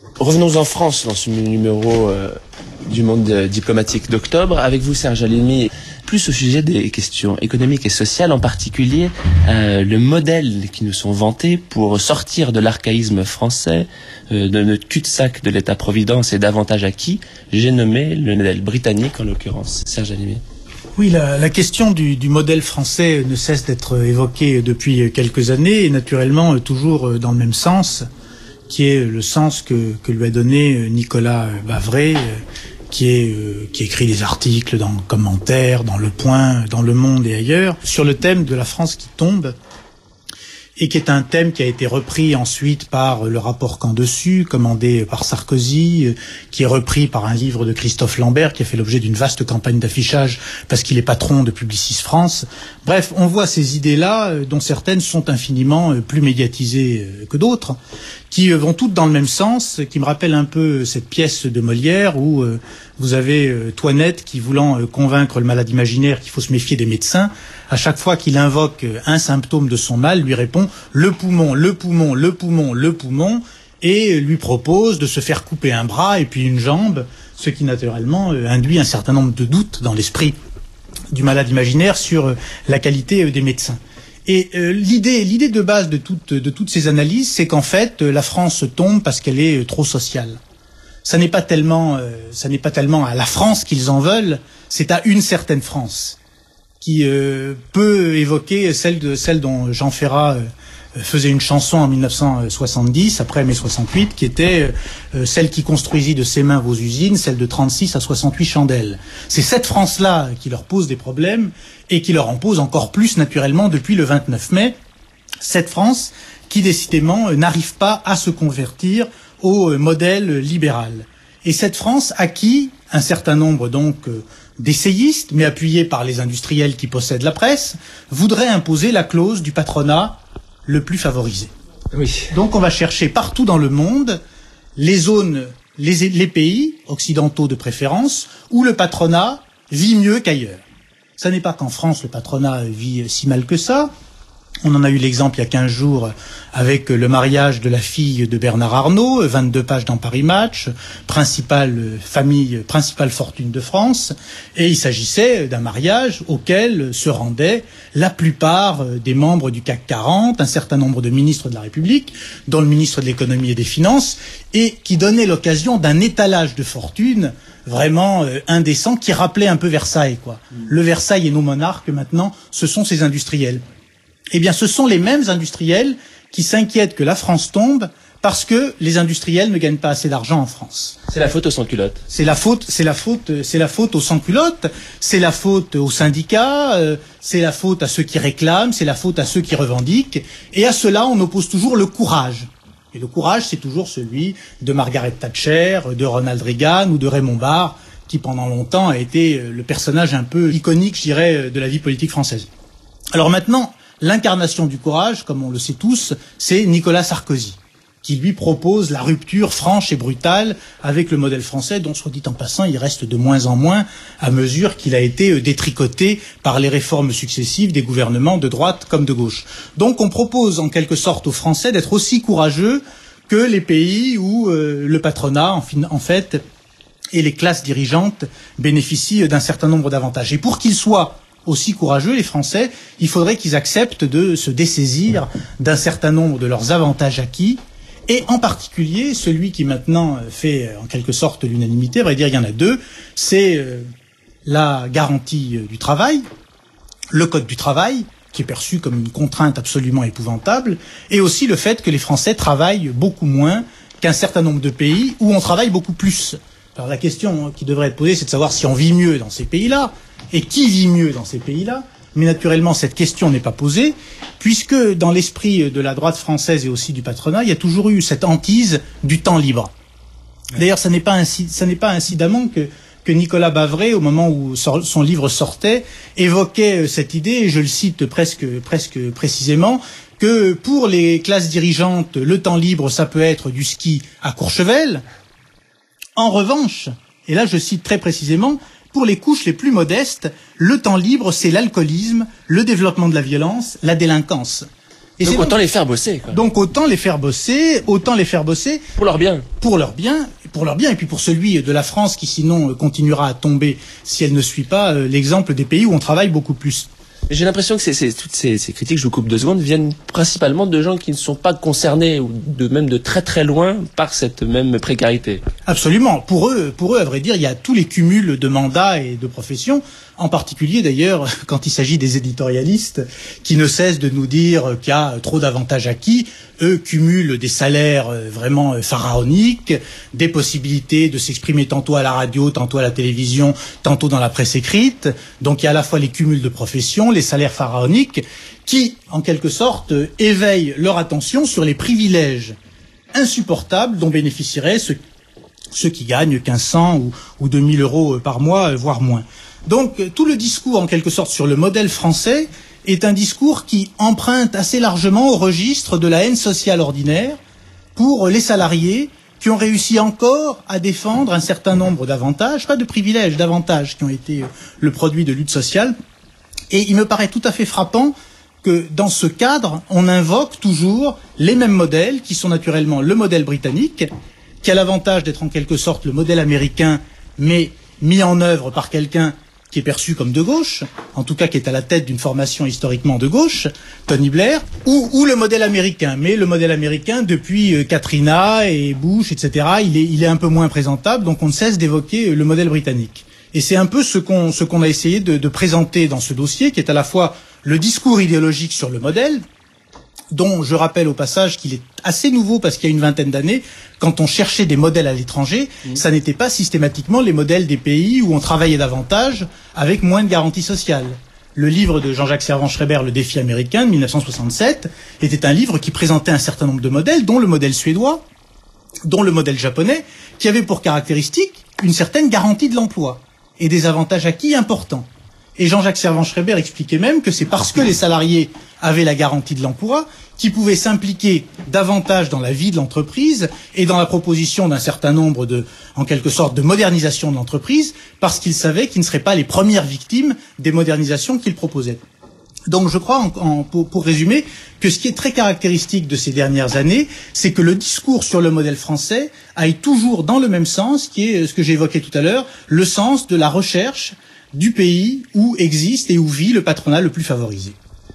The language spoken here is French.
Revenons en France dans ce numéro du Monde diplomatique d'octobre. Avec vous, Serge Halimi, plus au sujet des questions économiques et sociales, en particulier le modèle qui nous sont vantés pour sortir de l'archaïsme français, de notre cul-de-sac de l'État-providence et davantage acquis. J'ai nommé le modèle britannique en l'occurrence. Serge Halimi. Oui, la question du modèle français ne cesse d'être évoquée depuis quelques années et naturellement toujours dans le même sens, qui est le sens que lui a donné Nicolas Bavray, qui écrit des articles dans le Commentaire, dans Le Point, dans Le Monde et ailleurs, sur le thème de la France qui tombe, et qui est un thème qui a été repris ensuite par le rapport Camp Dessus, commandé par Sarkozy, qui est repris par un livre de Christophe Lambert, qui a fait l'objet d'une vaste campagne d'affichage parce qu'il est patron de Publicis France. Bref, on voit ces idées-là, dont certaines sont infiniment plus médiatisées que d'autres, qui vont toutes dans le même sens, qui me rappellent un peu cette pièce de Molière où vous avez Toinette qui, voulant convaincre le malade imaginaire qu'il faut se méfier des médecins, à chaque fois qu'il invoque un symptôme de son mal, lui répond « le poumon, le poumon, le poumon, le poumon », et lui propose de se faire couper un bras et puis une jambe, ce qui naturellement induit un certain nombre de doutes dans l'esprit du malade imaginaire sur la qualité des médecins. Et l'idée de base de toutes ces analyses, c'est qu'en fait, la France tombe parce qu'elle est trop sociale. Ça n'est pas tellement à la France qu'ils en veulent, c'est à une certaine France qui peut évoquer celle dont Jean Ferrat faisait une chanson en 1970, après mai 68, qui était celle qui construisit de ses mains vos usines, celle de 36 à 68 chandelles. C'est cette France-là qui leur pose des problèmes et qui leur en pose encore plus naturellement depuis le 29 mai. Cette France qui décidément n'arrive pas à se convertir au modèle libéral. Et cette France à qui un certain nombre donc d'essayistes, mais appuyés par les industriels qui possèdent la presse, voudraient imposer la clause du patronat le plus favorisé. Oui. Donc on va chercher partout dans le monde les zones, les pays occidentaux de préférence, où le patronat vit mieux qu'ailleurs. Ça n'est pas qu'en France le patronat vit si mal que ça. On en a eu l'exemple il y a 15 jours avec le mariage de la fille de Bernard Arnault, 22 pages dans Paris Match, principale fortune de France, et il s'agissait d'un mariage auquel se rendaient la plupart des membres du CAC 40, un certain nombre de ministres de la République, dont le ministre de l'économie et des finances, et qui donnait l'occasion d'un étalage de fortune vraiment indécent, qui rappelait un peu Versailles, quoi. Le Versailles et nos monarques, maintenant, ce sont ces industriels. Eh bien, ce sont les mêmes industriels qui s'inquiètent que la France tombe parce que les industriels ne gagnent pas assez d'argent en France. C'est la faute aux sans-culottes. C'est la faute aux sans-culottes, c'est la faute aux syndicats, c'est la faute à ceux qui réclament, c'est la faute à ceux qui revendiquent. Et à cela, on oppose toujours le courage. Et le courage, c'est toujours celui de Margaret Thatcher, de Ronald Reagan ou de Raymond Barre, qui pendant longtemps a été le personnage un peu iconique, je dirais, de la vie politique française. Alors maintenant, l'incarnation du courage, comme on le sait tous, c'est Nicolas Sarkozy, qui lui propose la rupture franche et brutale avec le modèle français, dont, soit dit en passant, il reste de moins en moins à mesure qu'il a été détricoté par les réformes successives des gouvernements de droite comme de gauche. Donc on propose en quelque sorte aux Français d'être aussi courageux que les pays où le patronat, en fait, et les classes dirigeantes bénéficient d'un certain nombre d'avantages. Et pour qu'ils soient aussi courageux, les Français, il faudrait qu'ils acceptent de se dessaisir d'un certain nombre de leurs avantages acquis, et en particulier, celui qui maintenant fait en quelque sorte l'unanimité, à vrai dire il y en a deux, c'est la garantie du travail, le code du travail, qui est perçu comme une contrainte absolument épouvantable, et aussi le fait que les Français travaillent beaucoup moins qu'un certain nombre de pays où on travaille beaucoup plus. Alors la question qui devrait être posée, c'est de savoir si on vit mieux dans ces pays-là, et qui vit mieux dans ces pays-là. Mais naturellement, cette question n'est pas posée, puisque dans l'esprit de la droite française et aussi du patronat, il y a toujours eu cette hantise du temps libre. D'ailleurs, ça n'est pas incidemment que Nicolas Bavray, au moment où son livre sortait, évoquait cette idée, et je le cite presque précisément, que pour les classes dirigeantes, le temps libre, ça peut être du ski à Courchevel. En revanche, et là je cite très précisément, pour les couches les plus modestes, le temps libre, c'est l'alcoolisme, le développement de la violence, la délinquance. Et donc autant les faire bosser, quoi. Donc autant les faire bosser. Pour leur bien. Pour leur bien, et puis pour celui de la France qui sinon continuera à tomber si elle ne suit pas l'exemple des pays où on travaille beaucoup plus. J'ai l'impression que toutes ces critiques, je vous coupe 2 secondes, viennent principalement de gens qui ne sont pas concernés, ou même de très très loin, par cette même précarité. Absolument. Pour eux, à vrai dire, il y a tous les cumuls de mandats et de professions, en particulier d'ailleurs quand il s'agit des éditorialistes qui ne cessent de nous dire qu'il y a trop d'avantages acquis. Eux cumulent des salaires vraiment pharaoniques, des possibilités de s'exprimer tantôt à la radio, tantôt à la télévision, tantôt dans la presse écrite. Donc il y a à la fois les cumuls de professions, les salaires pharaoniques, qui, en quelque sorte, éveillent leur attention sur les privilèges insupportables dont bénéficieraient ceux qui gagnent 1500 ou 2000 euros par mois, voire moins. Donc tout le discours, en quelque sorte, sur le modèle français est un discours qui emprunte assez largement au registre de la haine sociale ordinaire pour les salariés qui ont réussi encore à défendre un certain nombre d'avantages, pas de privilèges, d'avantages qui ont été le produit de lutte sociale. Et il me paraît tout à fait frappant que dans ce cadre, on invoque toujours les mêmes modèles qui sont naturellement le modèle britannique, qui a l'avantage d'être en quelque sorte le modèle américain, mais mis en œuvre par quelqu'un qui est perçu comme de gauche, en tout cas qui est à la tête d'une formation historiquement de gauche, Tony Blair, ou le modèle américain. Mais le modèle américain, depuis Katrina et Bush, etc., il est un peu moins présentable, donc on ne cesse d'évoquer le modèle britannique. Et c'est un peu ce qu'on a essayé de présenter dans ce dossier, qui est à la fois le discours idéologique sur le modèle, dont je rappelle au passage qu'il est assez nouveau parce qu'il y a une vingtaine d'années, quand on cherchait des modèles à l'étranger, ça n'était pas systématiquement les modèles des pays où on travaillait davantage avec moins de garanties sociales. Le livre de Jean-Jacques Servan-Schreiber, Le défi américain, de 1967, était un livre qui présentait un certain nombre de modèles, dont le modèle suédois, dont le modèle japonais, qui avait pour caractéristique une certaine garantie de l'emploi et des avantages acquis importants. Et Jean-Jacques Servan-Schreiber expliquait même que c'est parce que les salariés avaient la garantie de l'emploi qu'ils pouvaient s'impliquer davantage dans la vie de l'entreprise et dans la proposition d'un certain nombre en quelque sorte, de modernisation de l'entreprise, parce qu'ils savaient qu'ils ne seraient pas les premières victimes des modernisations qu'ils proposaient. Donc je crois, pour résumer, que ce qui est très caractéristique de ces dernières années, c'est que le discours sur le modèle français aille toujours dans le même sens, qui est ce que j'ai évoqué tout à l'heure, le sens de la recherche du pays où existe et où vit le patronat le plus favorisé.